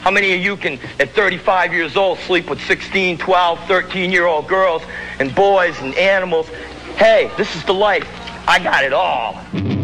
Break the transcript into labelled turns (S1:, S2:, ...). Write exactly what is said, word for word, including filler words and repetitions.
S1: How many of you can, at thirty-five years old, sleep with sixteen, twelve, thirteen-year-old girls and boys and animals? Hey, this is the life. I got it all.